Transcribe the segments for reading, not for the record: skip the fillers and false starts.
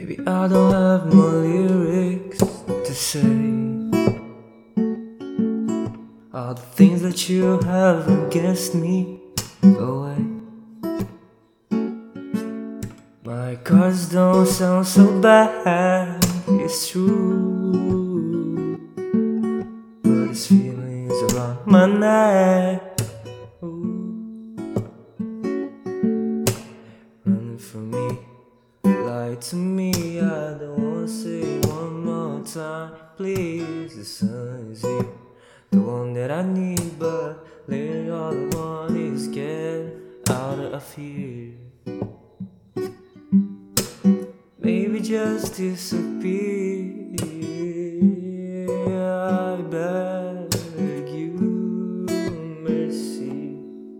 Maybe I don't have more lyrics to say. All the things that you have against me away. My cards don't sound so bad, it's true. But it's feelings around my neck. Ooh. Running from me, lie to me. I don't wanna say one more time, please. The sun is here, the one that I need, but lately all I want is get out of here. Maybe just disappear. I beg you, mercy.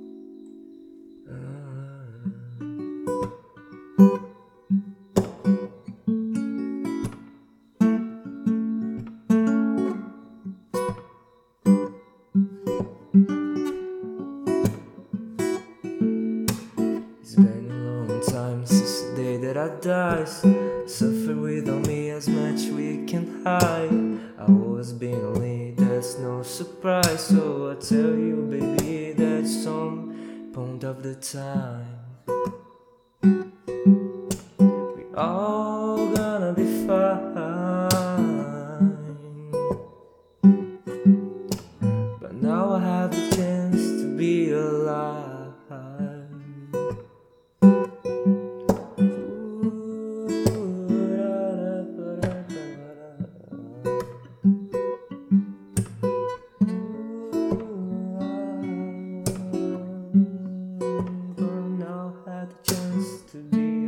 It's been a long time since the day that I died. Suffer without me as much we can hide. I was being lonely, that's no surprise. So I tell you, baby, that some point of the time we all gonna be fine. But now I have the chance to be alive. Now I had the chance to be